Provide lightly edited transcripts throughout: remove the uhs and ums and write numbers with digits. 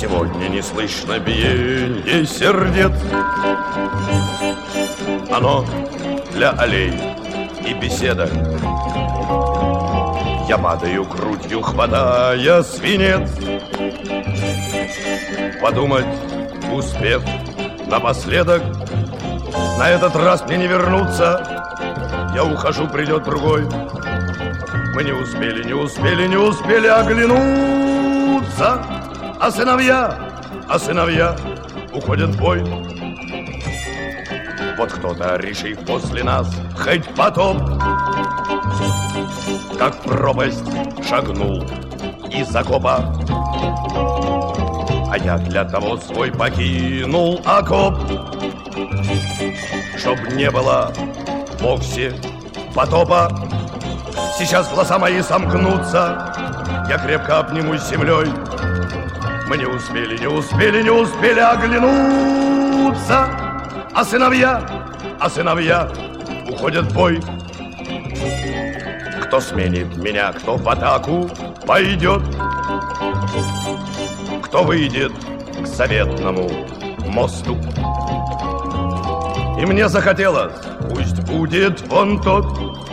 Сегодня не слышно биенье сердец. Оно для аллей и беседок. Я падаю грудью, хватая свинец. Подумать, успев напоследок, на этот раз мне не вернуться. Я ухожу, придет другой. Мы не успели оглянуться. А сыновья уходят в бой. Вот кто-то, решив после нас хоть потоп, как в пропасть шагнул из окопа. А я для того свой покинул окоп, чтоб не было вовсе потопа. Сейчас глаза мои сомкнутся, я крепко обнимусь с землей. Мы не успели оглянуться. А сыновья уходят в бой. Кто сменит меня, кто в атаку пойдет, кто выйдет к заветному мосту. И мне захотелось, пусть будет вон тот,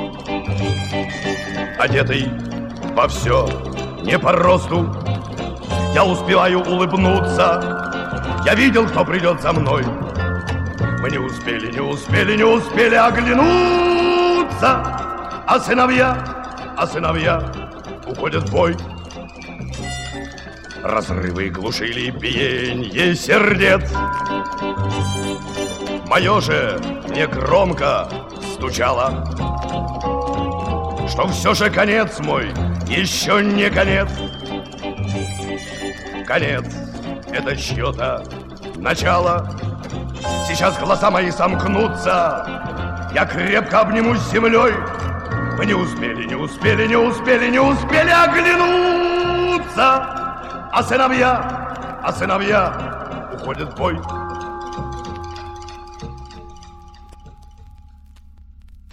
одетый во все не по росту. Я успеваю улыбнуться, я видел, кто придет за мной. Мы не успели оглянуться. А сыновья уходят в бой. Разрывы глушили биенье сердец. Мое же мне громко стучало, что все же конец мой еще не конец. Конец — это чье-то начало. Сейчас глаза мои сомкнутся, я крепко обнимусь с землей. Мы не успели оглянуться. А сыновья уходят в бой.